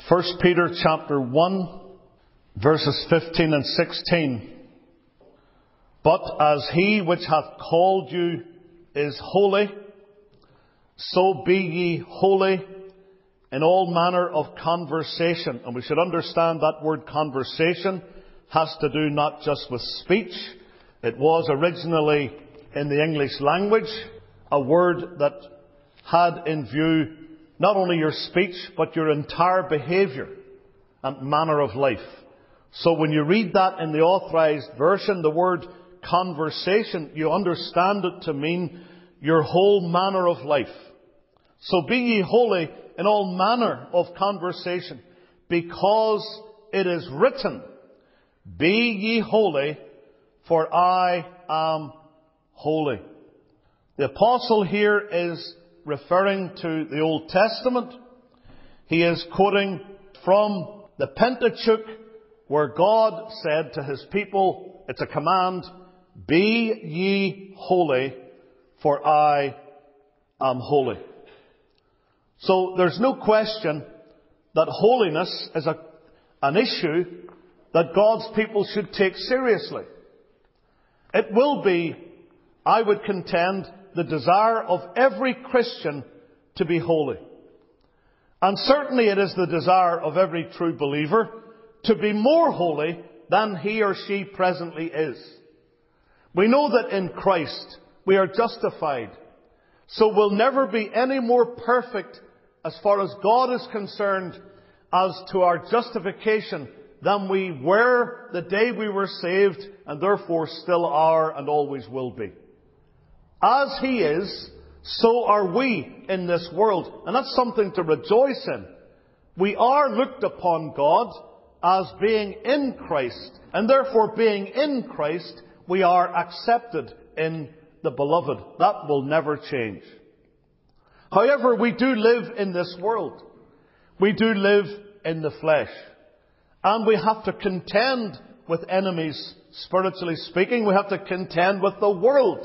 1 Peter chapter 1, verses 15 and 16. But as he which hath called you is holy, so be ye holy in all manner of conversation. And we should understand that word conversation has to do not just with speech. It was originally in the English language a word that had in view not only your speech, but your entire behaviour and manner of life. So when you read that in the authorized version, the word conversation, you understand it to mean your whole manner of life. So be ye holy in all manner of conversation, because it is written, be ye holy, for I am holy. The apostle here is referring to the Old Testament. He is quoting from the Pentateuch, where God said to his people, it's a command, be ye holy, for I am holy. So there's no question that holiness is an issue that God's people should take seriously. It will be, I would contend, the desire of every Christian to be holy. And certainly it is the desire of every true believer to be more holy than he or she presently is. We know that in Christ we are justified. So we'll never be any more perfect as far as God is concerned as to our justification than we were the day we were saved, and therefore still are and always will be. As He is, so are we in this world. And that's something to rejoice in. We are looked upon God as being in Christ. And therefore, being in Christ, we are accepted in the Beloved. That will never change. However, we do live in this world. We do live in the flesh. And we have to contend with enemies, spiritually speaking. We have to contend with the world.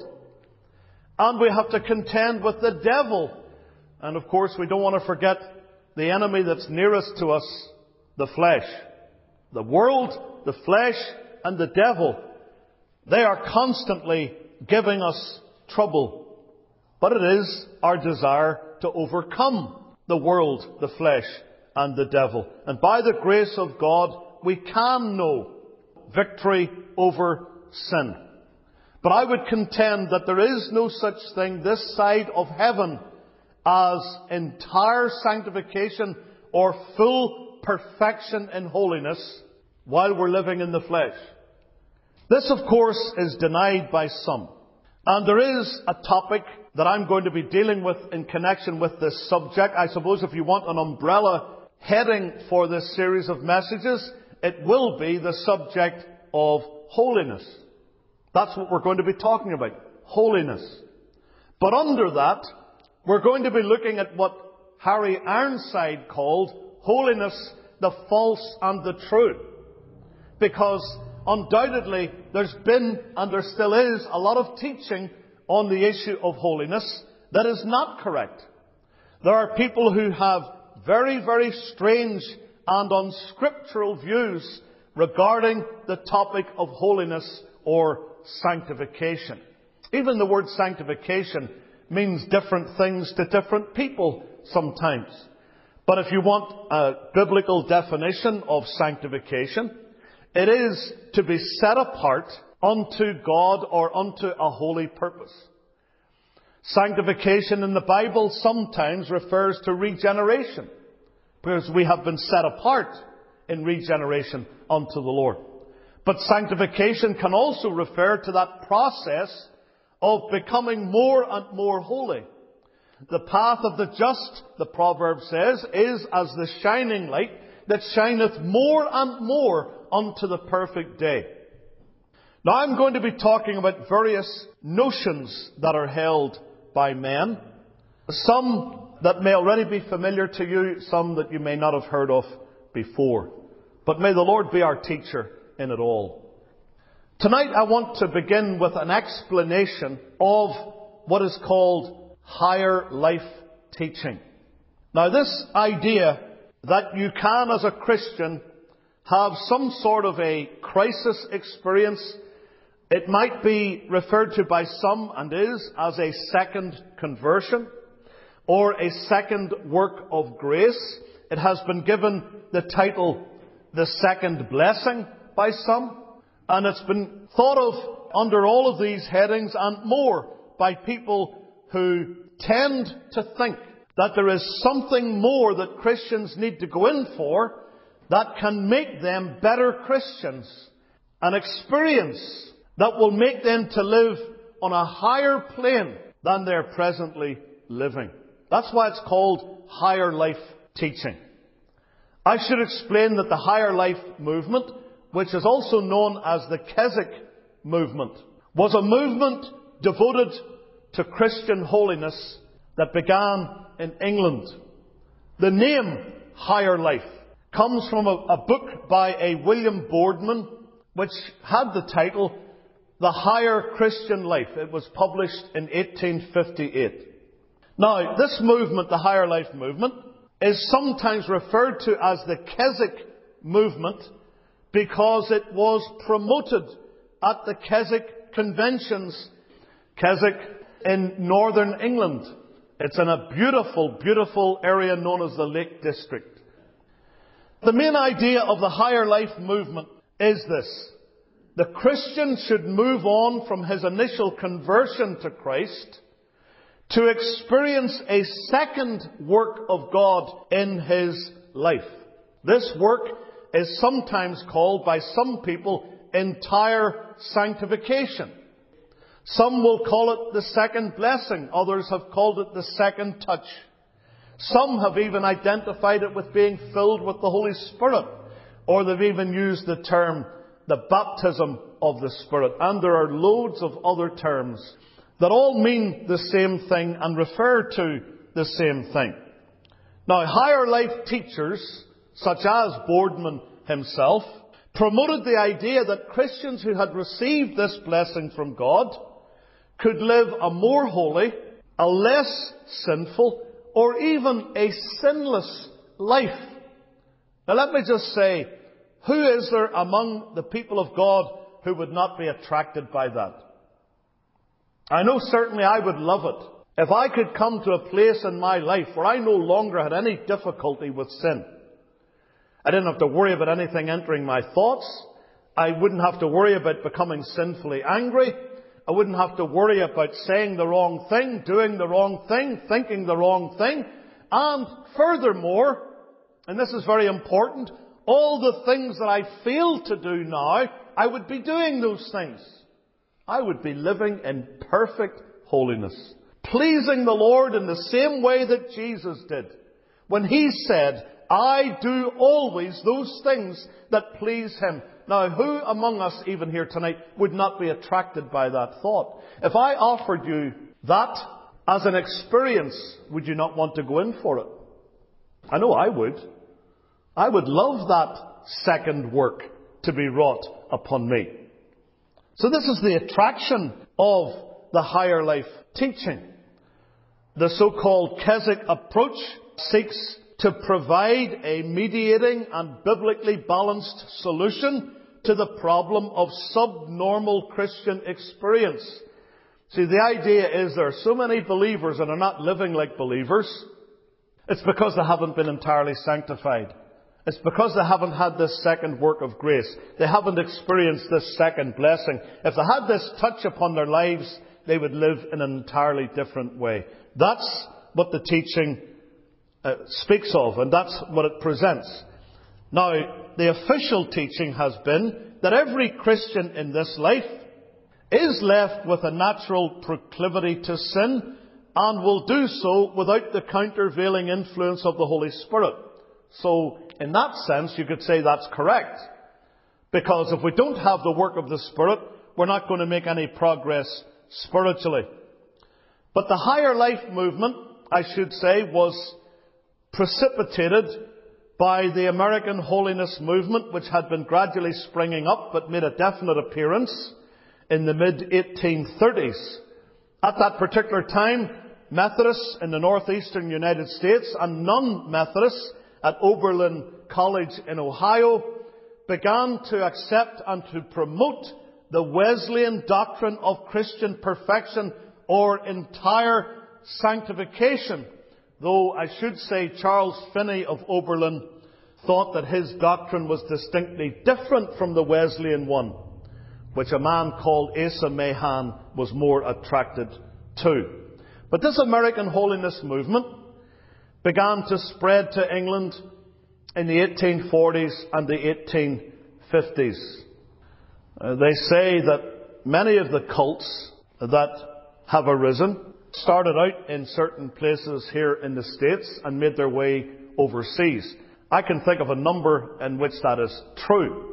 And we have to contend with the devil. And of course, we don't want to forget the enemy that's nearest to us, the flesh. The world, the flesh, and the devil. They are constantly giving us trouble. But it is our desire to overcome the world, the flesh, and the devil. And by the grace of God, we can know victory over sin. But I would contend that there is no such thing this side of heaven as entire sanctification or full perfection in holiness while we're living in the flesh. This, of course, is denied by some. And there is a topic that I'm going to be dealing with in connection with this subject. I suppose if you want an umbrella heading for this series of messages, it will be the subject of holiness. That's what we're going to be talking about. Holiness. But under that, we're going to be looking at what Harry Ironside called holiness, the false and the true. Because undoubtedly there's been, and there still is, a lot of teaching on the issue of holiness that is not correct. There are people who have very, very strange and unscriptural views regarding the topic of holiness or sanctification. Even the word sanctification means different things to different people sometimes. But if you want a biblical definition of sanctification, it is to be set apart unto God or unto a holy purpose. Sanctification in the Bible sometimes refers to regeneration, because we have been set apart in regeneration unto the Lord. But sanctification can also refer to that process of becoming more and more holy. The path of the just, the proverb says, is as the shining light that shineth more and more unto the perfect day. Now I'm going to be talking about various notions that are held by men. Some that may already be familiar to you, some that you may not have heard of before. But may the Lord be our teacher in it all. Tonight I want to begin with an explanation of what is called higher life teaching. Now this idea that you can, as a Christian, have some sort of a crisis experience. It might be referred to by some, and is, as a second conversion or a second work of grace. It has been given the title, the second blessing, by some. And it's been thought of under all of these headings and more by people who tend to think that there is something more that Christians need to go in for that can make them better Christians. An experience that will make them to live on a higher plane than they're presently living. That's why it's called higher life teaching. I should explain that the higher life movement, which is also known as the Keswick movement, was a movement devoted to Christian holiness that began in England. The name Higher Life comes from a book by a William Boardman, which had the title The Higher Christian Life. It was published in 1858. Now, this movement, the Higher Life movement, is sometimes referred to as the Keswick movement because it was promoted at the Keswick conventions. Keswick in northern England. It's in a beautiful, beautiful area known as the Lake District. The main idea of the Higher Life movement is this. The Christian should move on from his initial conversion to Christ to experience a second work of God in his life. This work is sometimes called by some people entire sanctification. Some will call it the second blessing. Others have called it the second touch. Some have even identified it with being filled with the Holy Spirit. Or they've even used the term the baptism of the Spirit. And there are loads of other terms that all mean the same thing and refer to the same thing. Now, higher life teachers, such as Boardman himself, promoted the idea that Christians who had received this blessing from God could live a more holy, a less sinful, or even a sinless life. Now let me just say, who is there among the people of God who would not be attracted by that? I know certainly I would love it. If I could come to a place in my life where I no longer had any difficulty with sin. I didn't have to worry about anything entering my thoughts. I wouldn't have to worry about becoming sinfully angry. I wouldn't have to worry about saying the wrong thing, doing the wrong thing, thinking the wrong thing. And furthermore, and this is very important, all the things that I fail to do now, I would be doing those things. I would be living in perfect holiness, pleasing the Lord in the same way that Jesus did, when He said, I do always those things that please Him. Now, who among us, even here tonight, would not be attracted by that thought? If I offered you that as an experience, would you not want to go in for it? I know I would. I would love that second work to be wrought upon me. So this is the attraction of the higher life teaching. The so-called Keswick approach seeks to provide a mediating and biblically balanced solution to the problem of subnormal Christian experience. See, the idea is there are so many believers that are not living like believers. It's because they haven't been entirely sanctified. It's because they haven't had this second work of grace. They haven't experienced this second blessing. If they had this touch upon their lives, they would live in an entirely different way. That's what the teaching speaks of, and that's what it presents. Now, the official teaching has been that every Christian in this life is left with a natural proclivity to sin and will do so without the countervailing influence of the Holy Spirit. So, in that sense, you could say that's correct. Because if we don't have the work of the Spirit, we're not going to make any progress spiritually. But the higher life movement, I should say, was precipitated by the American holiness movement, which had been gradually springing up but made a definite appearance in the mid-1830s. At that particular time, Methodists in the northeastern United States and non-Methodists at Oberlin College in Ohio, began to accept and to promote the Wesleyan doctrine of Christian perfection or entire sanctification. Though I should say Charles Finney of Oberlin thought that his doctrine was distinctly different from the Wesleyan one, which a man called Asa Mahan was more attracted to. But this American holiness movement began to spread to England in the 1840s and the 1850s. They say that many of the cults that have arisen started out in certain places here in the States and made their way overseas. I can think of a number in which that is true.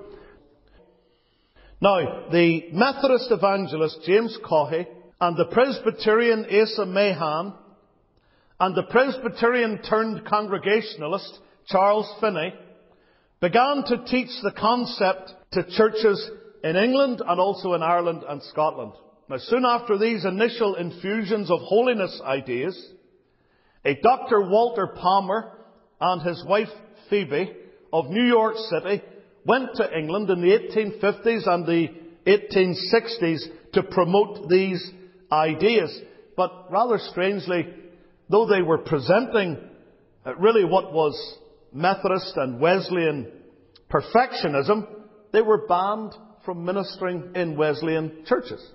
Now, the Methodist evangelist James Caughey and the Presbyterian Asa Mahan and the Presbyterian turned Congregationalist Charles Finney began to teach the concept to churches in England and also in Ireland and Scotland. Now, soon after these initial infusions of holiness ideas, a Dr. Walter Palmer and his wife Phoebe of New York City went to England in the 1850s and the 1860s to promote these ideas. But rather strangely, though they were presenting really what was Methodist and Wesleyan perfectionism, they were banned from ministering in Wesleyan churches,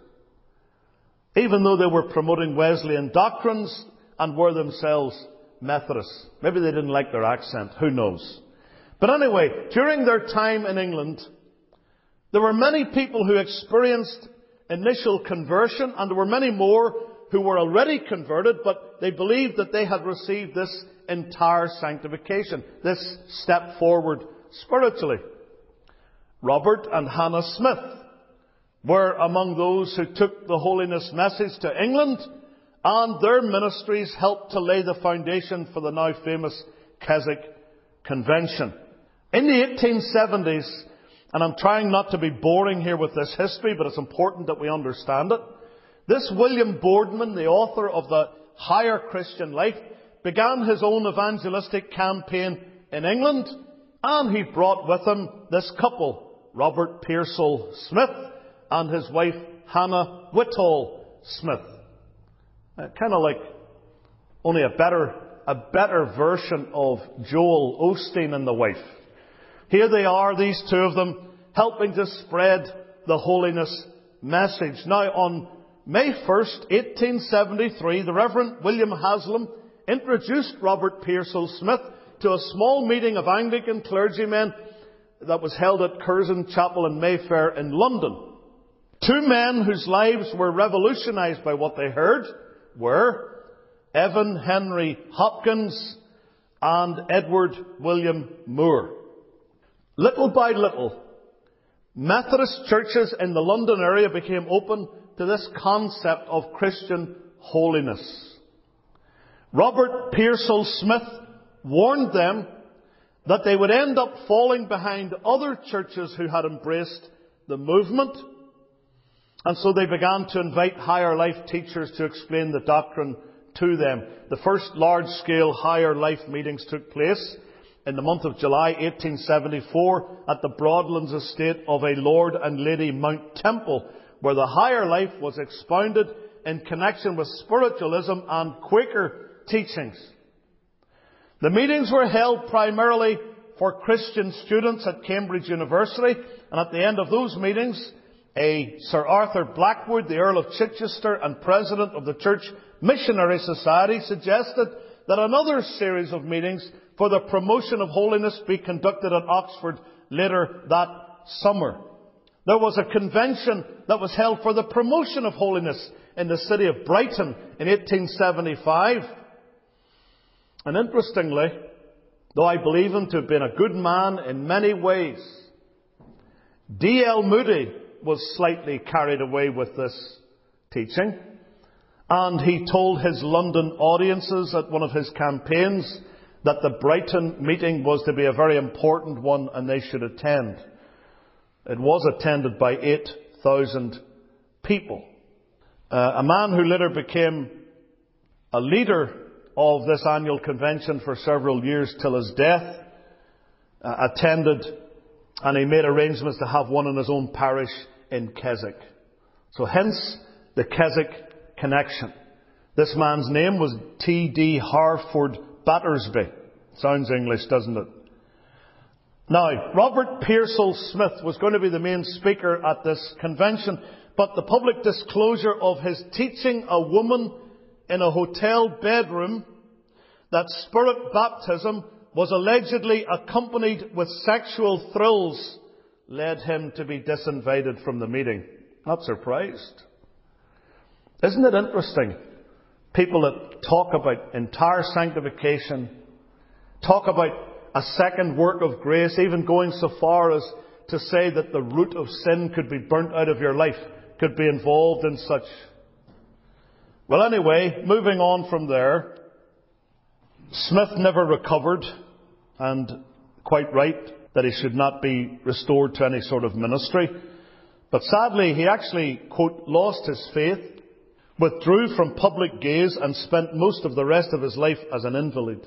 even though they were promoting Wesleyan doctrines and were themselves Methodists. Maybe they didn't like their accent, who knows. But anyway, during their time in England, there were many people who experienced initial conversion, and there were many more who were already converted, but they believed that they had received this entire sanctification, this step forward spiritually. Robert and Hannah Smith were among those who took the holiness message to England, and their ministries helped to lay the foundation for the now famous Keswick Convention. In the 1870s, and I'm trying not to be boring here with this history, but it's important that we understand it, this William Boardman, the author of The Higher Christian Life, began his own evangelistic campaign in England, and he brought with him this couple, Robert Pearsall Smith and his wife Hannah Whitall Smith. Kind of like only a better version of Joel Osteen and the wife. Here they are, these two of them, helping to spread the holiness message. Now, on May 1st, 1873, the Reverend William Haslam introduced Robert Pearsall Smith to a small meeting of Anglican clergymen that was held at Curzon Chapel in Mayfair in London. Two men whose lives were revolutionized by what they heard were Evan Henry Hopkins and Edward William Moore. Little by little, Methodist churches in the London area became open to this concept of Christian holiness. Robert Pearsall Smith warned them that they would end up falling behind other churches who had embraced the movement. And so they began to invite higher life teachers to explain the doctrine to them. The first large-scale higher life meetings took place in the month of July 1874 at the Broadlands estate of a Lord and Lady Mount Temple, where the higher life was expounded in connection with spiritualism and Quaker teachings. The meetings were held primarily for Christian students at Cambridge University, and at the end of those meetings, a Sir Arthur Blackwood, the Earl of Chichester and President of the Church Missionary Society, suggested that another series of meetings for the promotion of holiness be conducted at Oxford later that summer. There was a convention that was held for the promotion of holiness in the city of Brighton in 1875. And interestingly, though I believe him to have been a good man in many ways, D.L. Moody was slightly carried away with this teaching. And he told his London audiences at one of his campaigns that the Brighton meeting was to be a very important one and they should attend. It was attended by 8,000 people. A man who later became a leader of this annual convention for several years till his death attended, and he made arrangements to have one in his own parish in Keswick. So hence the Keswick connection. This man's name was T.D. Harford Battersby. Sounds English, doesn't it? Now, Robert Pearsall Smith was going to be the main speaker at this convention, but the public disclosure of his teaching a woman in a hotel bedroom that spirit baptism was allegedly accompanied with sexual thrills led him to be disinvited from the meeting. Not surprised. Isn't it interesting? People that talk about entire sanctification, talk about a second work of grace, even going so far as to say that the root of sin could be burnt out of your life, could be involved in such. Well, anyway, moving on from there, Smith never recovered, and quite right that he should not be restored to any sort of ministry. But sadly, he actually, quote, lost his faith, withdrew from public gaze, and spent most of the rest of his life as an invalid.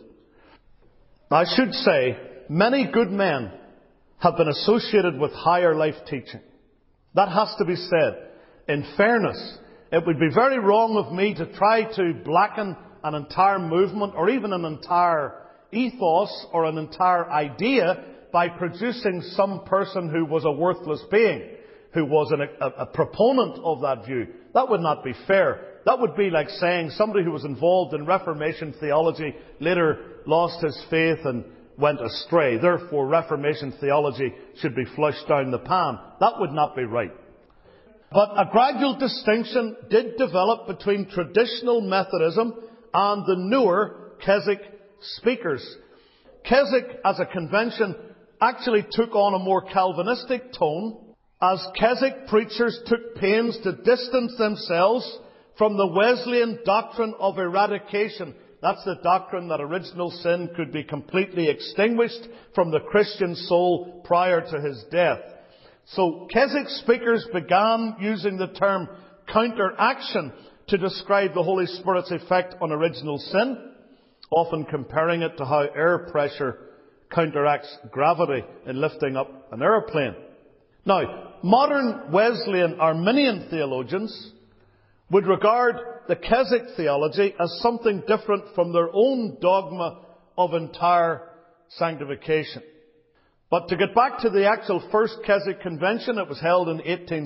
Now, I should say, many good men have been associated with higher life teaching. That has to be said. In fairness, it would be very wrong of me to try to blacken an entire movement or even an entire ethos or an entire idea by producing some person who was a worthless being, who was a proponent of that view. That would not be fair. That would be like saying somebody who was involved in Reformation theology later lost his faith and went astray. Therefore, Reformation theology should be flushed down the pan. That would not be right. But a gradual distinction did develop between traditional Methodism and the newer Keswick speakers. Keswick, as a convention, actually took on a more Calvinistic tone, as Keswick preachers took pains to distance themselves from the Wesleyan doctrine of eradication. That's the doctrine that original sin could be completely extinguished from the Christian soul prior to his death. So Keswick speakers began using the term counteraction to describe the Holy Spirit's effect on original sin, often comparing it to how air pressure counteracts gravity in lifting up an aeroplane. Now, modern Wesleyan Arminian theologians would regard the Keswick theology as something different from their own dogma of entire sanctification. But to get back to the actual first Keswick convention, it was held in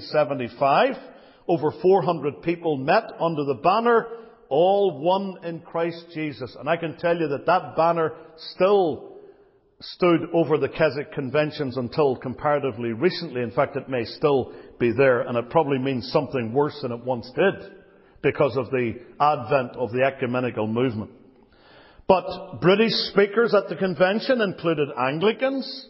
1875. Over 400 people met under the banner, all one in Christ Jesus. And I can tell you that that banner still stood over the Keswick conventions until comparatively recently. In fact, it may still be there, and it probably means something worse than it once did because of the advent of the ecumenical movement. But British speakers at the convention included Anglicans,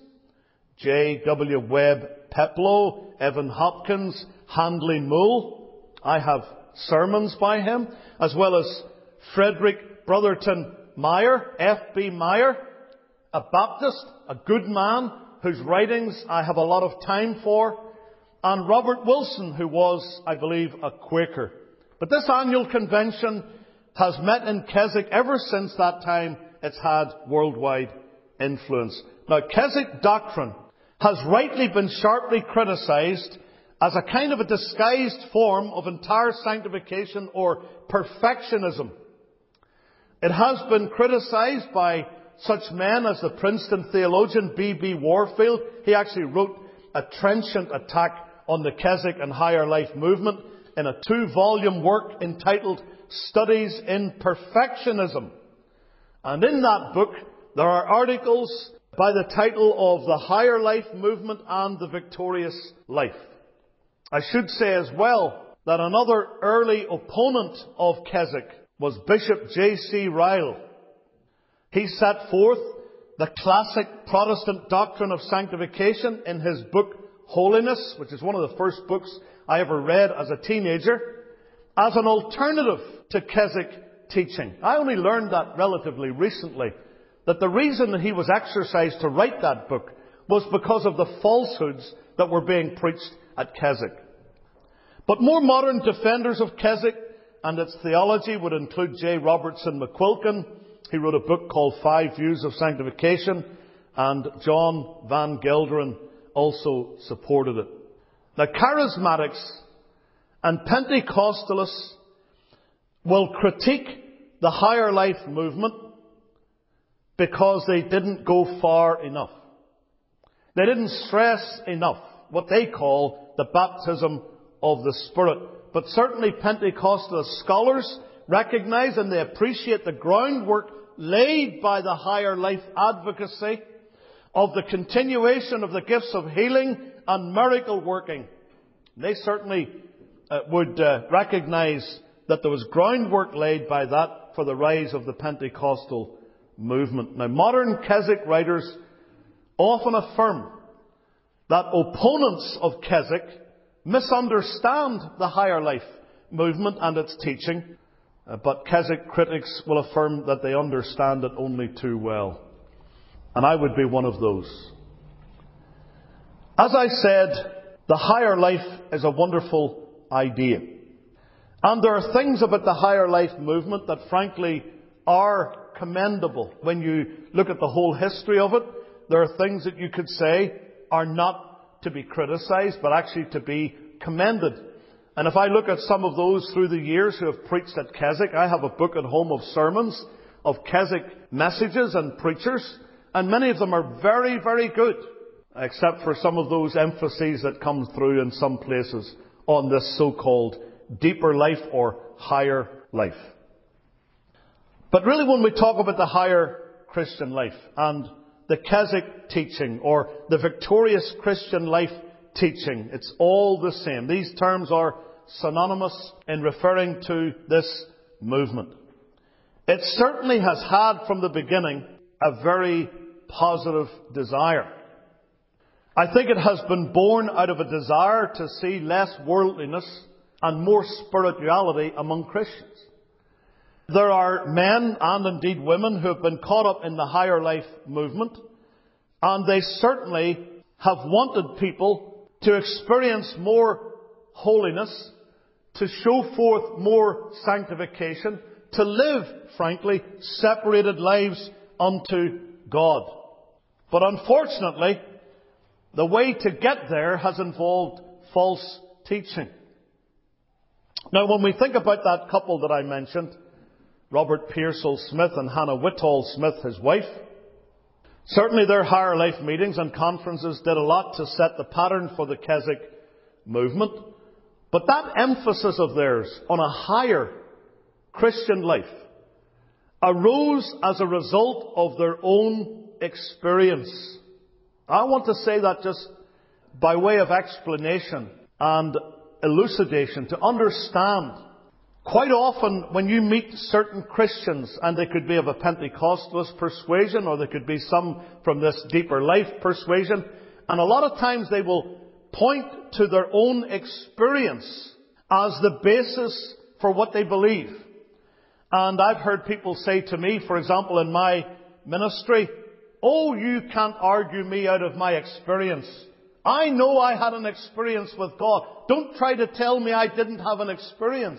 J.W. Webb Peploe, Evan Hopkins, Handley Moule. I have sermons by him, as well as Frederick Brotherton Meyer, F.B. Meyer, a Baptist, a good man, whose writings I have a lot of time for, and Robert Wilson, who was, I believe, a Quaker. But this annual convention has met in Keswick ever since that time. It's had worldwide influence. Now, Keswick doctrine has rightly been sharply criticised as a kind of a disguised form of entire sanctification or perfectionism. It has been criticised by such men as the Princeton theologian B.B. Warfield. He actually wrote a trenchant attack on the Keswick and Higher Life movement in a 2-volume work entitled Studies in Perfectionism. And in that book, there are articles by the title of The Higher Life Movement and the Victorious Life. I should say as well that another early opponent of Keswick was Bishop J.C. Ryle. He set forth the classic Protestant doctrine of sanctification in his book Holiness, which is one of the first books I ever read as a teenager, as an alternative to Keswick teaching. I only learned that relatively recently, that the reason that he was exercised to write that book was because of the falsehoods that were being preached at Keswick. But more modern defenders of Keswick and its theology would include J. Robertson McQuilkin. He wrote a book called 5 Views of Sanctification, and John Van Gelderen also supported it. Now, charismatics and Pentecostalists will critique the higher life movement because they didn't go far enough. They didn't stress enough what they call the baptism of the Spirit. But certainly Pentecostal scholars recognize and they appreciate the groundwork laid by the higher life advocacy of the continuation of the gifts of healing and miracle working. They certainly would recognize that there was groundwork laid by that for the rise of the Pentecostal movement. Now, modern Keswick writers often affirm that opponents of Keswick misunderstand the higher life movement and its teaching, but Keswick critics will affirm that they understand it only too well. And I would be one of those. As I said, the higher life is a wonderful idea. And there are things about the higher life movement that frankly are commendable. When you look at the whole history of it, there are things that you could say are not to be criticized, but actually to be commended. And if I look at some of those through the years who have preached at Keswick, I have a book at home of sermons of Keswick messages and preachers, and many of them are very, very good, except for some of those emphases that come through in some places on this so-called deeper life or higher life. But really, when we talk about the higher Christian life and the Keswick teaching or the victorious Christian life teaching, it's all the same. These terms are synonymous in referring to this movement. It certainly has had from the beginning a very positive desire. I think it has been born out of a desire to see less worldliness and more spirituality among Christians. There are men and indeed women who have been caught up in the higher life movement, and they certainly have wanted people to experience more holiness, to show forth more sanctification, to live, frankly, separated lives unto God. But unfortunately, the way to get there has involved false teaching. Now, when we think about that couple that I mentioned, Robert Pearsall Smith and Hannah Whitall Smith, his wife, certainly their higher life meetings and conferences did a lot to set the pattern for the Keswick movement. But that emphasis of theirs on a higher Christian life arose as a result of their own experience. I want to say that just by way of explanation and elucidation, to understand. Quite often when you meet certain Christians, and they could be of a Pentecostalist persuasion or they could be some from this deeper life persuasion, and a lot of times they will point to their own experience as the basis for what they believe. And I've heard people say to me, for example, in my ministry, "Oh, you can't argue me out of my experience. I know I had an experience with God. Don't try to tell me I didn't have an experience."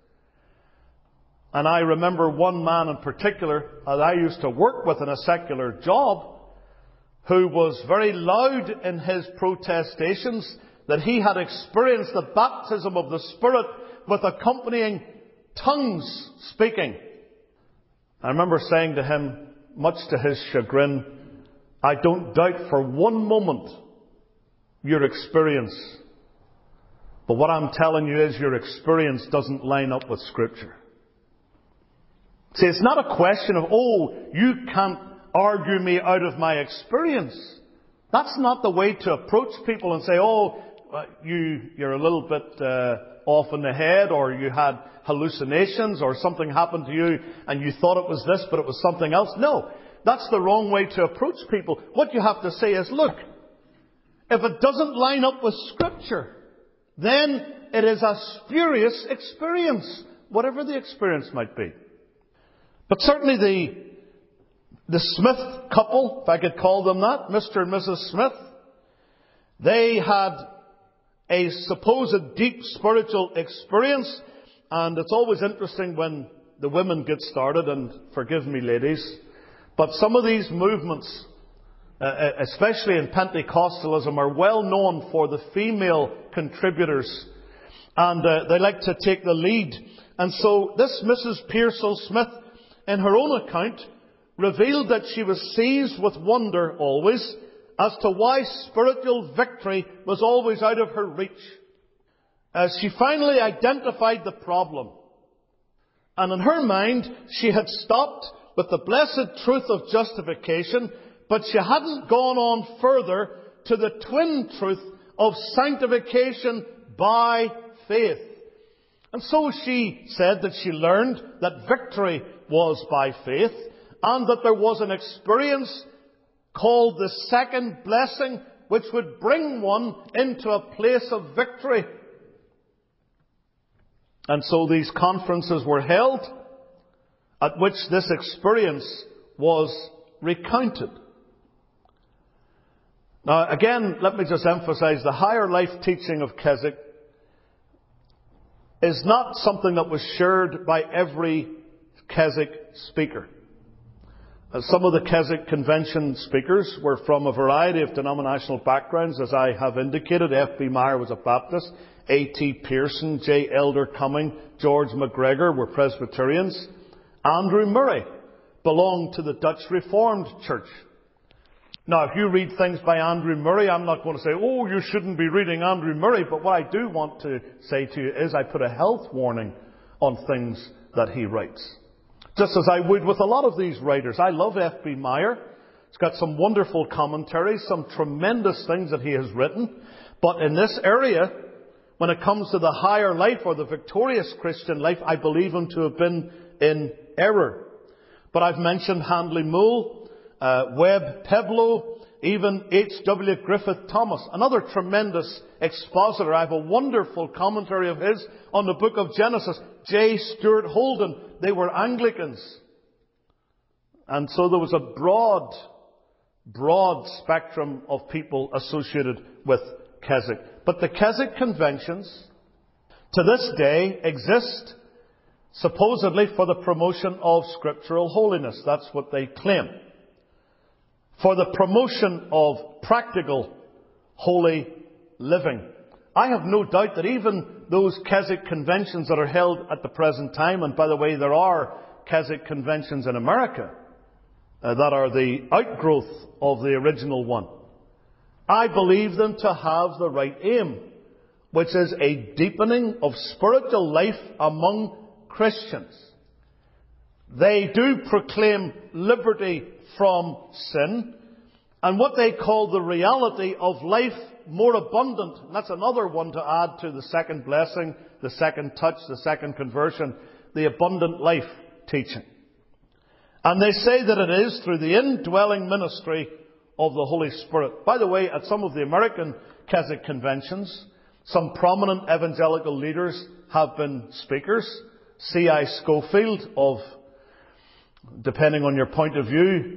And I remember one man in particular that I used to work with in a secular job who was very loud in his protestations that he had experienced the baptism of the Spirit with accompanying tongues speaking. I remember saying to him, much to his chagrin, "I don't doubt for one moment your experience. But what I'm telling you is your experience doesn't line up with Scripture." See, it's not a question of, "Oh, you can't argue me out of my experience." That's not the way to approach people and say, "Oh, you're a little bit off in the head, or you had hallucinations, or something happened to you and you thought it was this, but it was something else." No, that's the wrong way to approach people. What you have to say is, look, if it doesn't line up with Scripture, then it is a spurious experience, whatever the experience might be. But certainly the Smith couple, if I could call them that, Mr. and Mrs. Smith, they had a supposed deep spiritual experience. And it's always interesting when the women get started, and forgive me ladies, but some of these movements especially in Pentecostalism, are well known for the female contributors. And they like to take the lead. And so this Mrs. Pearsall Smith, in her own account, revealed that she was seized with wonder always as to why spiritual victory was always out of her reach. She finally identified the problem. And in her mind, she had stopped with the blessed truth of justification, but she hadn't gone on further to the twin truth of sanctification by faith. And so she said that she learned that victory was by faith, and that there was an experience called the second blessing, which would bring one into a place of victory. And so these conferences were held, at which this experience was recounted. Now, again, let me just emphasize, the higher life teaching of Keswick is not something that was shared by every Keswick speaker. Some of the Keswick Convention speakers were from a variety of denominational backgrounds, as I have indicated. F.B. Meyer was a Baptist. A.T. Pearson, J. Elder Cumming, George MacGregor were Presbyterians. Andrew Murray belonged to the Dutch Reformed Church. Now, if you read things by Andrew Murray, I'm not going to say, oh, you shouldn't be reading Andrew Murray. But what I do want to say to you is I put a health warning on things that he writes. Just as I would with a lot of these writers. I love F.B. Meyer. He's got some wonderful commentaries, some tremendous things that he has written. But in this area, when it comes to the higher life or the victorious Christian life, I believe him to have been in error. But I've mentioned Handley Moule, Webb Peblo, even H.W. Griffith Thomas, another tremendous expositor. I have a wonderful commentary of his on the book of Genesis. J. Stuart Holden, they were Anglicans. And so there was a broad spectrum of people associated with Keswick. But the Keswick Conventions, to this day, exist supposedly for the promotion of scriptural holiness. That's what they claim. For the promotion of practical, holy living. I have no doubt that even those Keswick conventions that are held at the present time, and by the way, there are Keswick conventions in America that are the outgrowth of the original one. I believe them to have the right aim, which is a deepening of spiritual life among Christians. They do proclaim liberty from sin, and what they call the reality of life more abundant. And that's another one to add to the second blessing, the second touch, the second conversion, the abundant life teaching. And they say that it is through the indwelling ministry of the Holy Spirit. By the way, at some of the American Keswick conventions, some prominent evangelical leaders have been speakers. C.I. Schofield of, depending on your point of view,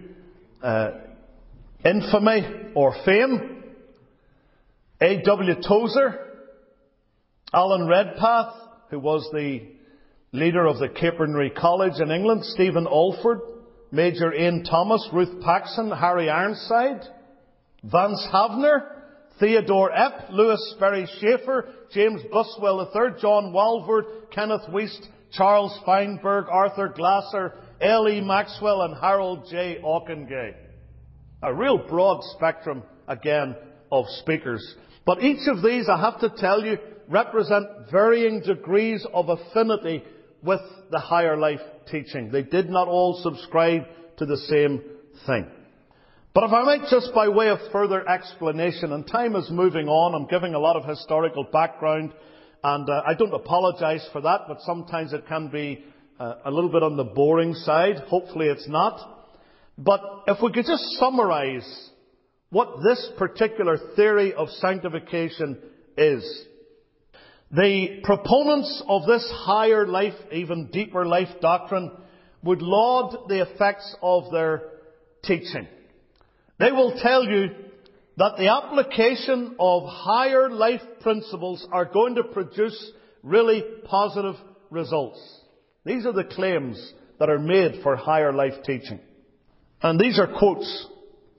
infamy or fame. A.W. Tozer, Alan Redpath, who was the leader of the Capernwray College in England, Stephen Alford, Major Ian Thomas, Ruth Paxson, Harry Ironside, Vance Havner, Theodore Epp, Louis Sperry Schaeffer, James Buswell III, John Walford, Kenneth Wiest, Charles Feinberg, Arthur Glasser, L.E. Maxwell and Harold J. Auchengay. A real broad spectrum, again, of speakers. But each of these, I have to tell you, represent varying degrees of affinity with the higher life teaching. They did not all subscribe to the same thing. But if I might, just by way of further explanation, and time is moving on, I'm giving a lot of historical background, and I don't apologize for that, but sometimes it can be a little bit on the boring side. Hopefully it's not. But if we could just summarize what this particular theory of sanctification is. The proponents of this higher life, even deeper life doctrine, would laud the effects of their teaching. They will tell you that the application of higher life principles are going to produce really positive results. These are the claims that are made for higher life teaching. And these are quotes.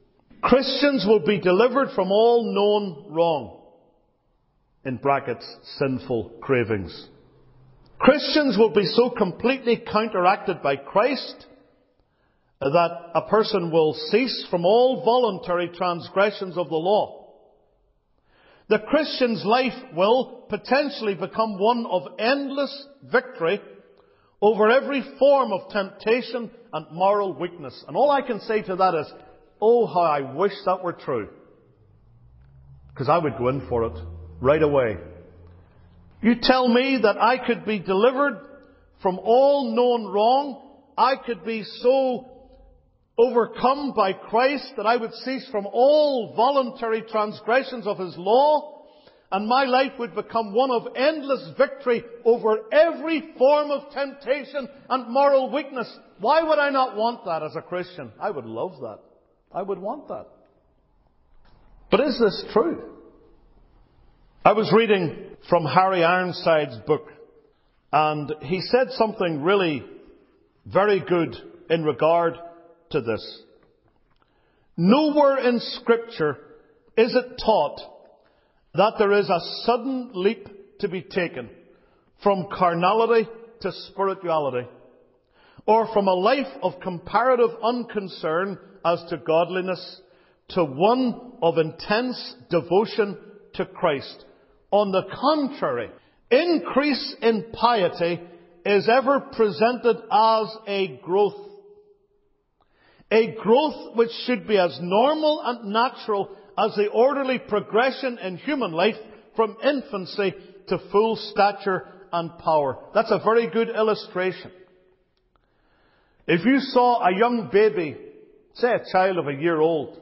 Christians will be delivered from all known wrong. In brackets, sinful cravings. Christians will be so completely counteracted by Christ that a person will cease from all voluntary transgressions of the law. The Christian's life will potentially become one of endless victory over every form of temptation and moral weakness. And all I can say to that is, oh, how I wish that were true. Because I would go in for it right away. You tell me that I could be delivered from all known wrong. I could be so overcome by Christ that I would cease from all voluntary transgressions of His law, and my life would become one of endless victory over every form of temptation and moral weakness. Why would I not want that as a Christian? I would love that. I would want that. But is this true? I was reading from Harry Ironside's book, and he said something really very good in regard to this. Nowhere in Scripture is it taught that there is a sudden leap to be taken from carnality to spirituality, or from a life of comparative unconcern as to godliness to one of intense devotion to Christ. On the contrary, increase in piety is ever presented as a growth. A growth which should be as normal and natural as the orderly progression in human life from infancy to full stature and power. That's a very good illustration. If you saw a young baby, say a child of a year old,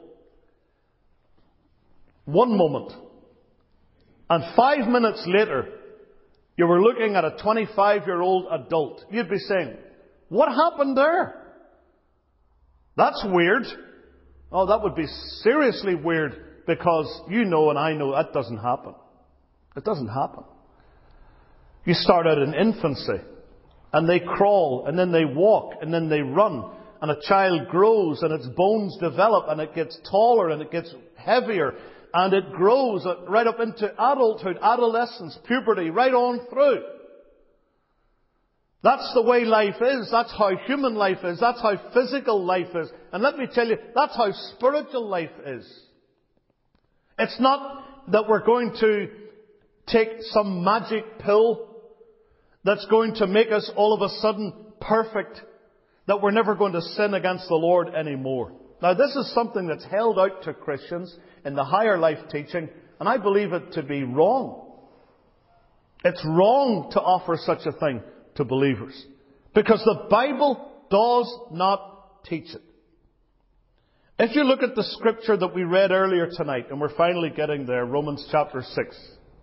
one moment, and 5 minutes later, you were looking at a 25-year-old adult, you'd be saying, what happened there? That's weird. Oh, that would be seriously weird, because you know and I know that doesn't happen. It doesn't happen. You start out in infancy, and they crawl, and then they walk, and then they run, and a child grows, and its bones develop, and it gets taller, and it gets heavier, and it grows right up into adulthood, adolescence, puberty, right on through. That's the way life is. That's how human life is. That's how physical life is. And let me tell you, that's how spiritual life is. It's not that we're going to take some magic pill that's going to make us all of a sudden perfect, that we're never going to sin against the Lord anymore. Now, this is something that's held out to Christians in the higher life teaching, and I believe it to be wrong. It's wrong to offer such a thing to believers, because the Bible does not teach it. If you look at the scripture that we read earlier tonight, and we're finally getting there, Romans chapter 6.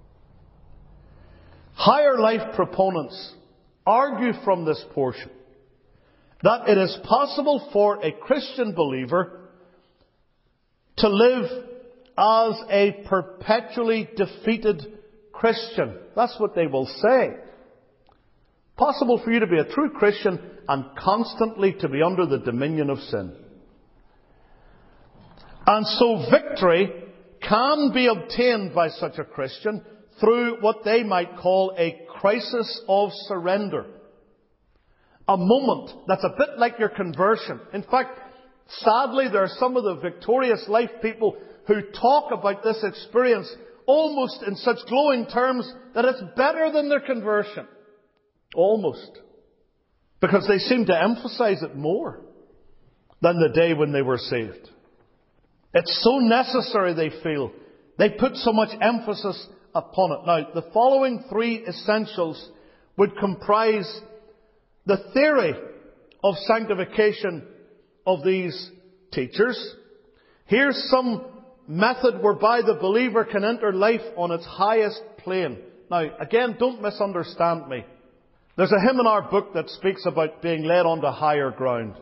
Higher life proponents argue from this portion that it is possible for a Christian believer to live as a perpetually defeated Christian. That's what they will say. Possible for you to be a true Christian and constantly to be under the dominion of sin. And so victory can be obtained by such a Christian through what they might call a crisis of surrender. A moment that's a bit like your conversion. In fact, sadly, there are some of the victorious life people who talk about this experience almost in such glowing terms that it's better than their conversion. Almost. Because they seem to emphasize it more than the day when they were saved. It's so necessary, they feel. They put so much emphasis upon it. Now, the following three essentials would comprise the theory of sanctification of these teachers. Here's some method whereby the believer can enter life on its highest plane. Now, again, don't misunderstand me. There's a hymn in our book that speaks about being led onto higher ground.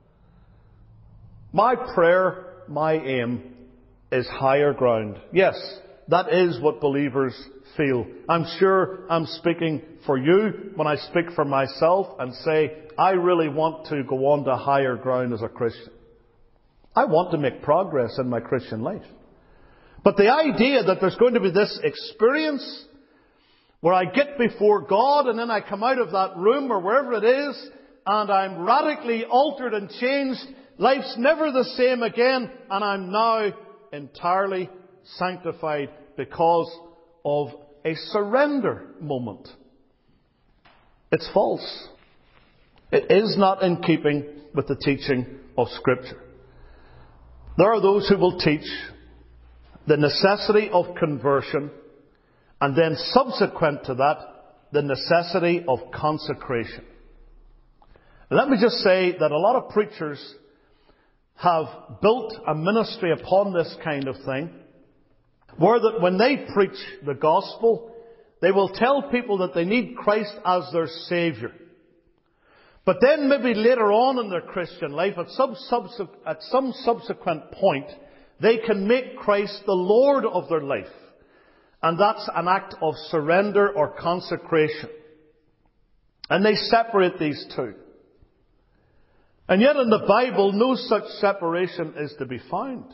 My prayer, my aim, is higher ground. Yes, that is what believers feel. I'm sure I'm speaking for you when I speak for myself and say, I really want to go on to higher ground as a Christian. I want to make progress in my Christian life. But the idea that there's going to be this experience where I get before God and then I come out of that room or wherever it is and I'm radically altered and changed, life's never the same again, and I'm now entirely sanctified because of a surrender moment. It's false. It is not in keeping with the teaching of Scripture. There are those who will teach the necessity of conversion, and then subsequent to that, the necessity of consecration. Let me just say that a lot of preachers have built a ministry upon this kind of thing, where that when they preach the gospel, they will tell people that they need Christ as their Saviour. But then maybe later on in their Christian life, at some subsequent point, they can make Christ the Lord of their life. And that's an act of surrender or consecration. And they separate these two. And yet in the Bible, no such separation is to be found.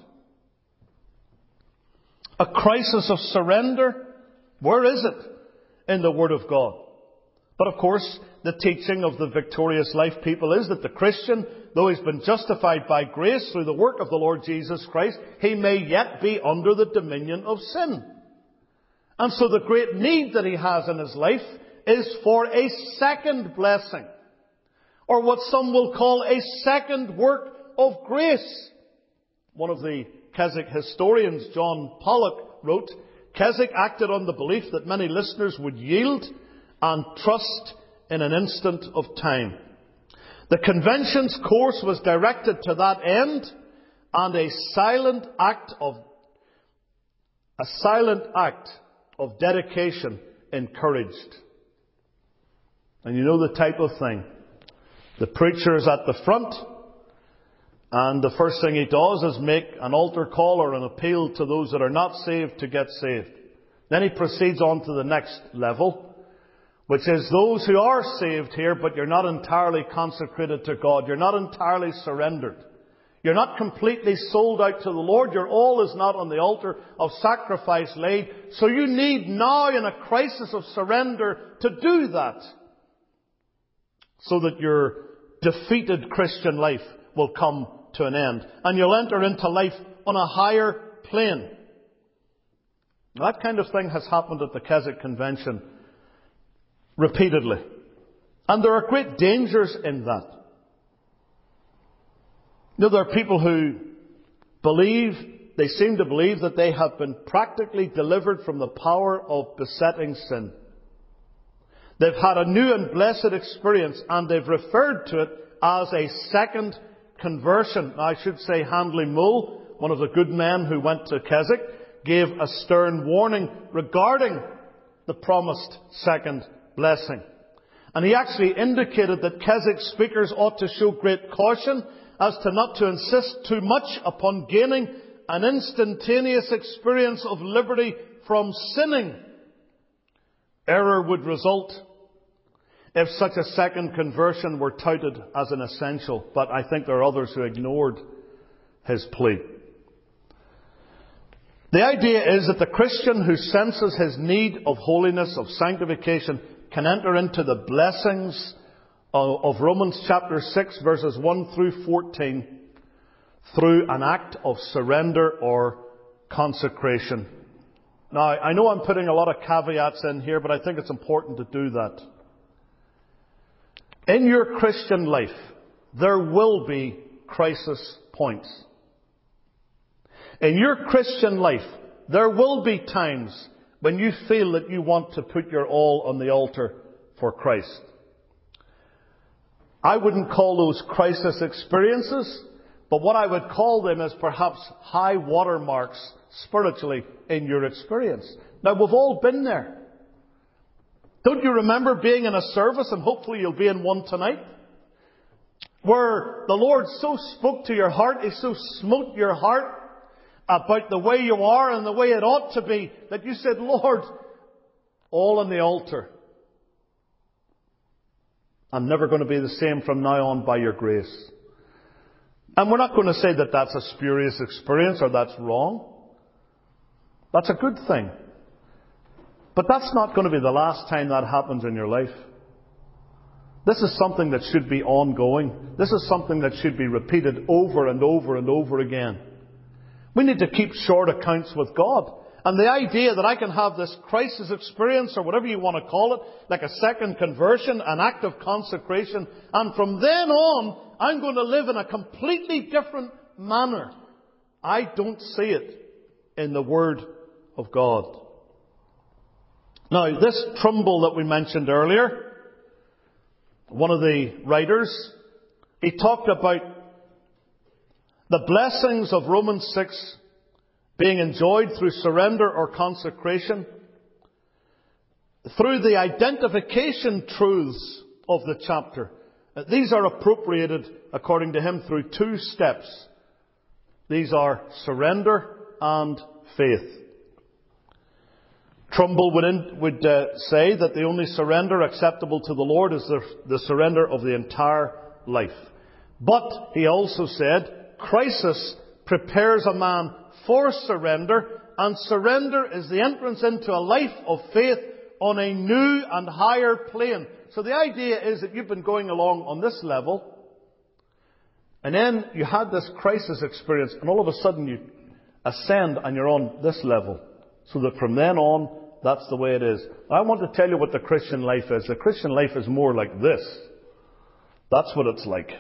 A crisis of surrender, where is it in the Word of God? But of course, the teaching of the Victorious Life people is that the Christian, though he's been justified by grace through the work of the Lord Jesus Christ, he may yet be under the dominion of sin. And so the great need that he has in his life is for a second blessing, or what some will call a second work of grace. One of the Keswick historians, John Pollock, wrote, Keswick acted on the belief that many listeners would yield and trust in an instant of time. The convention's course was directed to that end, and a silent act of dedication encouraged. And you know the type of thing. The preacher is at the front, and the first thing he does is make an altar call or an appeal to those that are not saved to get saved. Then he proceeds on to the next level, which is those who are saved here, but you're not entirely consecrated to God. You're not entirely surrendered. You're not completely sold out to the Lord. Your all is not on the altar of sacrifice laid. So you need now, in a crisis of surrender, to do that, so that your defeated Christian life will come to an end. And you'll enter into life on a higher plane. That kind of thing has happened at the Keswick Convention repeatedly. And there are great dangers in that. You know, there are people who they seem to believe that they have been practically delivered from the power of besetting sin. They've had a new and blessed experience, and they've referred to it as a second conversion. Now, I should say Handley Moule, one of the good men who went to Keswick, gave a stern warning regarding the promised second blessing. And he actually indicated that Keswick speakers ought to show great caution as to not to insist too much upon gaining an instantaneous experience of liberty from sinning. Error would result if such a second conversion were touted as an essential. But I think there are others who ignored his plea. The idea is that the Christian who senses his need of holiness, of sanctification, can enter into the blessings of Romans chapter 6 verses 1 through 14 through an act of surrender or consecration. Now, I know I'm putting a lot of caveats in here, but I think it's important to do that. In your Christian life, there will be crisis points. In your Christian life, there will be times when you feel that you want to put your all on the altar for Christ. I wouldn't call those crisis experiences, but what I would call them is perhaps high water marks spiritually in your experience. Now, we've all been there. Don't you remember being in a service, and hopefully you'll be in one tonight, where the Lord so spoke to your heart, He so smote your heart about the way you are and the way it ought to be, that you said, Lord, all on the altar. I'm never going to be the same from now on by your grace. And we're not going to say that that's a spurious experience or that's wrong. That's a good thing. But that's not going to be the last time that happens in your life. This is something that should be ongoing. This is something that should be repeated over and over and over again. We need to keep short accounts with God. And the idea that I can have this crisis experience, or whatever you want to call it, like a second conversion, an act of consecration, and from then on, I'm going to live in a completely different manner. I don't see it in the Word of God. Now, this Trumbull that we mentioned earlier, one of the writers, he talked about the blessings of Romans 6 being enjoyed through surrender or consecration, through the identification truths of the chapter. These are appropriated, according to him, through two steps. These are surrender and faith. Trumbull would say that the only surrender acceptable to the Lord is the surrender of the entire life. But, he also said, crisis prepares a man for surrender, and surrender is the entrance into a life of faith on a new and higher plane. So the idea is that you've been going along on this level, and then you had this crisis experience, and all of a sudden you ascend and you're on this level. So that from then on, that's the way it is. I want to tell you what the Christian life is. The Christian life is more like this. That's what it's like.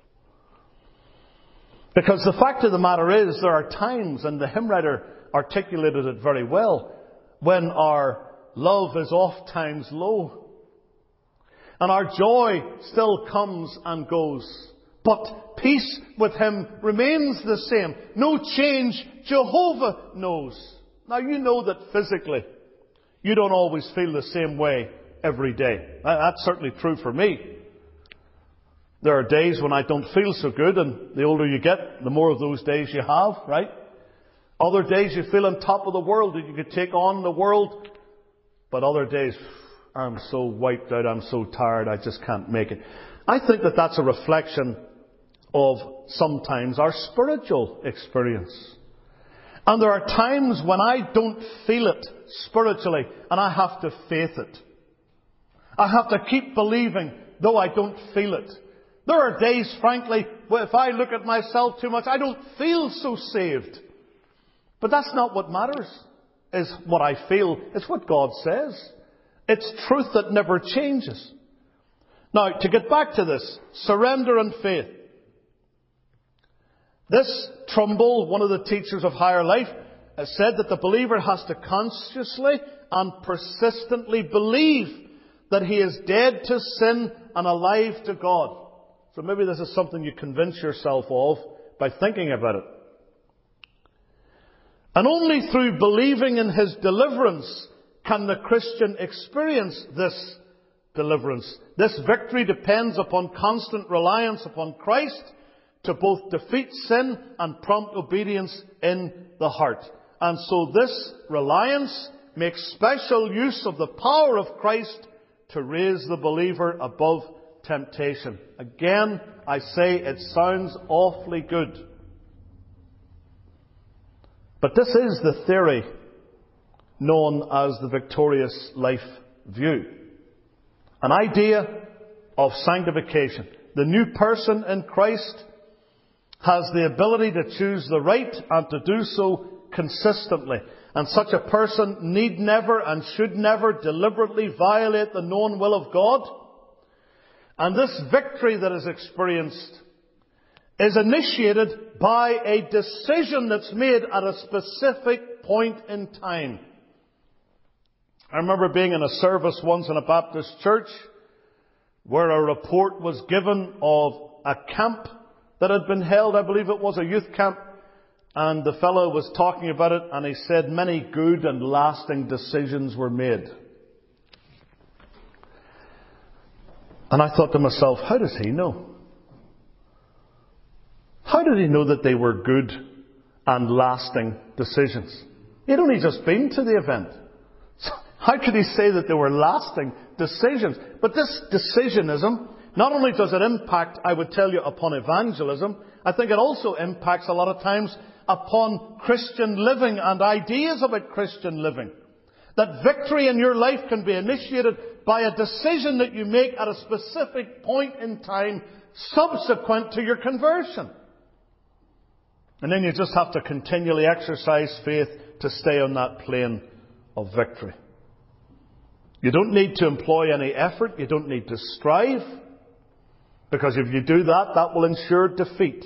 Because the fact of the matter is, there are times, and the hymn writer articulated it very well, when our love is oft times low. And our joy still comes and goes. But peace with Him remains the same. No change, Jehovah knows. Now you know that physically, you don't always feel the same way every day. That's certainly true for me. There are days when I don't feel so good, and the older you get, the more of those days you have, right? Other days you feel on top of the world, that you could take on the world. But other days, I'm so wiped out, I'm so tired, I just can't make it. I think that that's a reflection of sometimes our spiritual experience. And there are times when I don't feel it spiritually, and I have to faith it. I have to keep believing, though I don't feel it. There are days, frankly, where if I look at myself too much, I don't feel so saved. But that's not what matters, is what I feel. It's what God says. It's truth that never changes. Now, to get back to this, surrender and faith. This Trumbull, one of the teachers of higher life, has said that the believer has to consciously and persistently believe that he is dead to sin and alive to God. So maybe this is something you convince yourself of by thinking about it. And only through believing in His deliverance can the Christian experience this deliverance. This victory depends upon constant reliance upon Christ to both defeat sin and prompt obedience in the heart. And so this reliance makes special use of the power of Christ to raise the believer above temptation. Again, I say it sounds awfully good. But this is the theory known as the victorious life view. An idea of sanctification. The new person in Christ has the ability to choose the right and to do so consistently. And such a person need never and should never deliberately violate the known will of God. And this victory that is experienced is initiated by a decision that's made at a specific point in time. I remember being in a service once in a Baptist church where a report was given of a camp that had been held. I believe it was a youth camp. And the fellow was talking about it, and he said many good and lasting decisions were made. And I thought to myself, how does he know? How did he know that they were good and lasting decisions? He'd only just been to the event. So how could he say that they were lasting decisions? But this decisionism Not only does it impact, I would tell you, upon evangelism, I think it also impacts a lot of times upon Christian living and ideas about Christian living. That victory in your life can be initiated by a decision that you make at a specific point in time subsequent to your conversion. And then you just have to continually exercise faith to stay on that plane of victory. You don't need to employ any effort. You don't need to strive. Because if you do that, that will ensure defeat.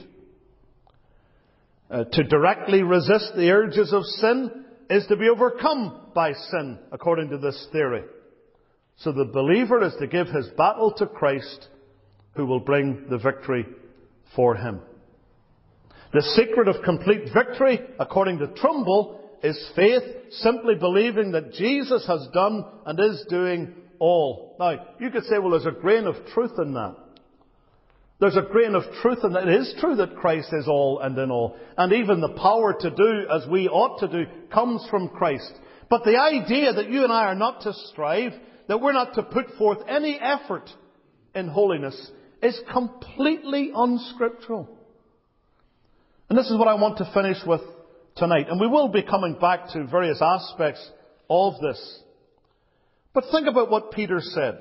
To directly resist the urges of sin is to be overcome by sin, according to this theory. So the believer is to give his battle to Christ, who will bring the victory for him. The secret of complete victory, according to Trumbull, is faith, simply believing that Jesus has done and is doing all. Now, you could say, well, there's a grain of truth in that. There's a grain of truth in that. It is true that Christ is all and in all. And even the power to do as we ought to do comes from Christ. But the idea that you and I are not to strive, that we're not to put forth any effort in holiness, is completely unscriptural. And this is what I want to finish with tonight. And we will be coming back to various aspects of this. But think about what Peter said.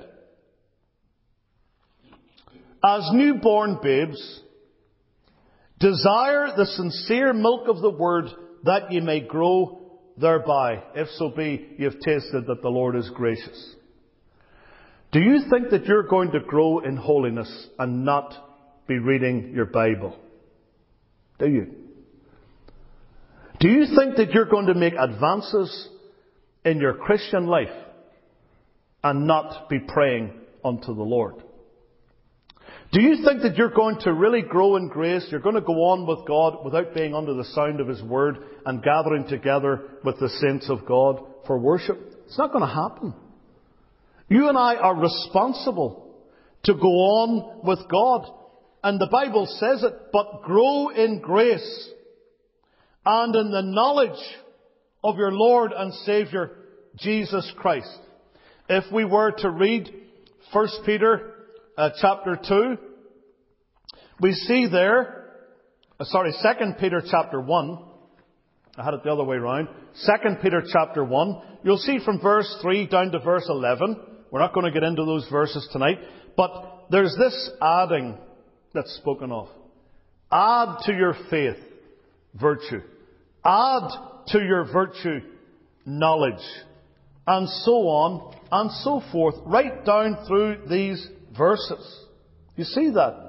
As newborn babes, desire the sincere milk of the word that ye may grow thereby, if so be ye have tasted that the Lord is gracious. Do you think that you're going to grow in holiness and not be reading your Bible? Do you? Do you think that you're going to make advances in your Christian life and not be praying unto the Lord? Do you think that you're going to really grow in grace, you're going to go on with God without being under the sound of His Word and gathering together with the saints of God for worship? It's not going to happen. You and I are responsible to go on with God. And the Bible says it, but grow in grace and in the knowledge of your Lord and Saviour, Jesus Christ. If we were to read 1 Peter chapter 2, we see there, 2 Peter chapter 1, I had it the other way around, 2 Peter chapter 1, you'll see from verse 3 down to verse 11, we're not going to get into those verses tonight, but there's this adding that's spoken of. Add to your faith virtue. Add to your virtue knowledge. And so on and so forth, right down through these verses. You see that?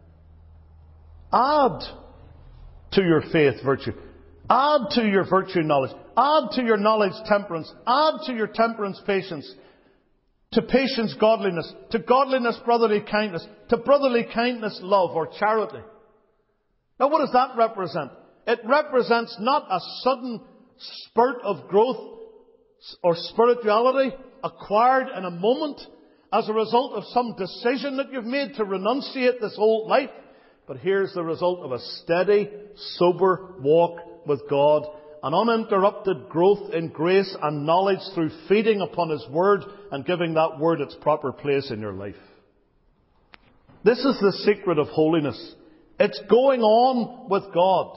Add to your faith virtue. Add to your virtue knowledge. Add to your knowledge temperance. Add to your temperance patience. To patience godliness. To godliness brotherly kindness. To brotherly kindness love or charity. Now what does that represent? It represents not a sudden spurt of growth or spirituality acquired in a moment as a result of some decision that you've made to renunciate this old life. But here's the result of a steady, sober walk with God. An uninterrupted growth in grace and knowledge through feeding upon His Word and giving that Word its proper place in your life. This is the secret of holiness. It's going on with God.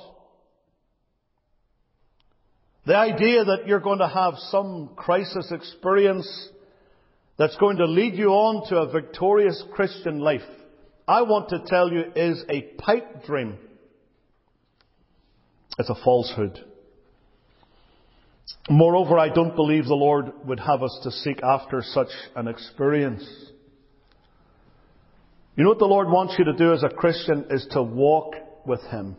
The idea that you're going to have some crisis experience that's going to lead you on to a victorious Christian life, I want to tell you, is a pipe dream. It's a falsehood. Moreover, I don't believe the Lord would have us to seek after such an experience. You know what the Lord wants you to do as a Christian is to walk with Him.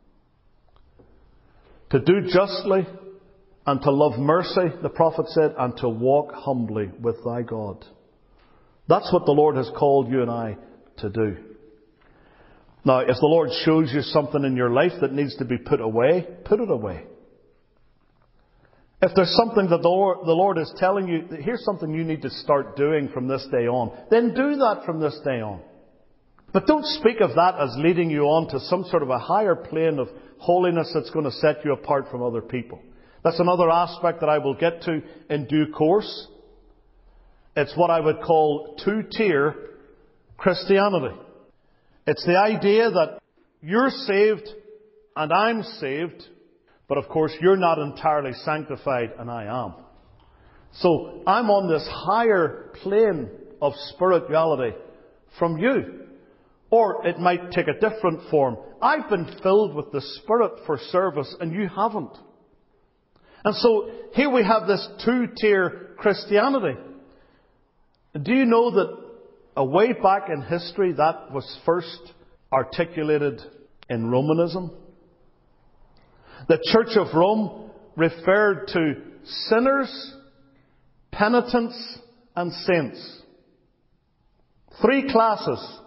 To do justly and to love mercy, the prophet said, and to walk humbly with thy God. That's what the Lord has called you and I to do. Now, if the Lord shows you something in your life that needs to be put away, put it away. If there's something that the Lord is telling you, here's something you need to start doing from this day on, then do that from this day on. But don't speak of that as leading you on to some sort of a higher plane of holiness that's going to set you apart from other people. That's another aspect that I will get to in due course. It's what I would call two-tier Christianity. It's the idea that you're saved and I'm saved, but of course you're not entirely sanctified and I am. So I'm on this higher plane of spirituality from you. Or it might take a different form. I've been filled with the Spirit for service and you haven't. And so here we have this two-tier Christianity. Do you know that way back in history that was first articulated in Romanism? The Church of Rome referred to sinners, penitents, and saints. Three classes.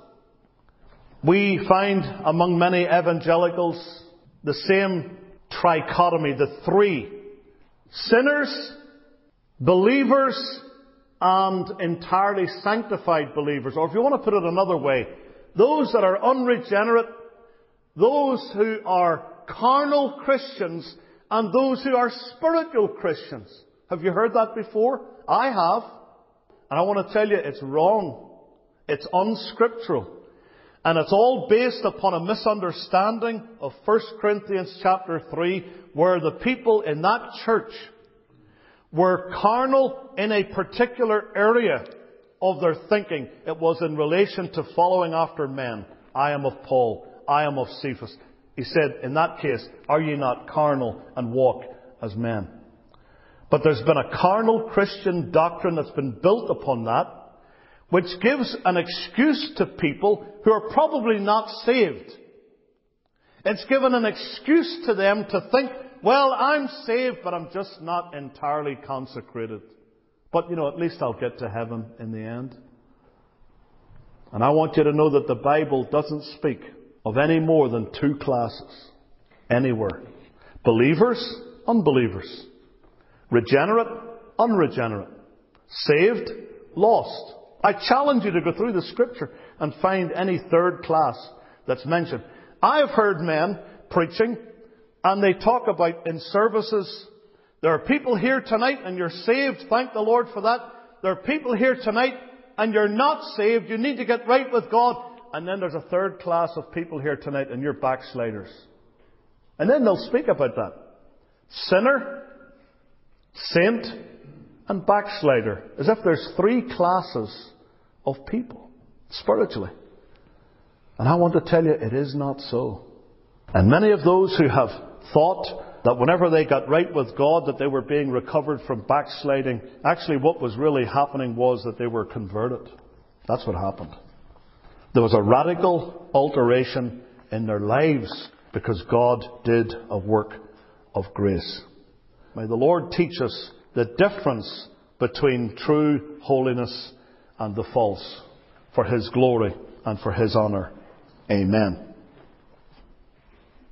We find among many evangelicals the same trichotomy, the three. Sinners, believers, and entirely sanctified believers. Or if you want to put it another way, those that are unregenerate, those who are carnal Christians, and those who are spiritual Christians. Have you heard that before? I have. And I want to tell you, it's wrong. It's unscriptural. And it's all based upon a misunderstanding of 1 Corinthians chapter 3, where the people in that church were carnal in a particular area of their thinking. It was in relation to following after men. I am of Paul. I am of Cephas. He said, in that case, are ye not carnal and walk as men? But there's been a carnal Christian doctrine that's been built upon that, which gives an excuse to people who are probably not saved. It's given an excuse to them to think, well, I'm saved, but I'm just not entirely consecrated. But, at least I'll get to heaven in the end. And I want you to know that the Bible doesn't speak of any more than two classes anywhere. Believers, unbelievers. Regenerate, unregenerate. Saved, lost. I challenge you to go through the Scripture and find any third class that's mentioned. I've heard men preaching, and they talk about in services, there are people here tonight and you're saved, thank the Lord for that. There are people here tonight and you're not saved, you need to get right with God. And then there's a third class of people here tonight and you're backsliders. And then they'll speak about that. Sinner, saint, and backslider. As if there's three classes of people, spiritually. And I want to tell you, it is not so. And many of those who have thought that whenever they got right with God, that they were being recovered from backsliding, actually what was really happening was that they were converted. That's what happened. There was a radical alteration in their lives because God did a work of grace. May the Lord teach us the difference between true holiness and the false, for His glory and for His honour. Amen.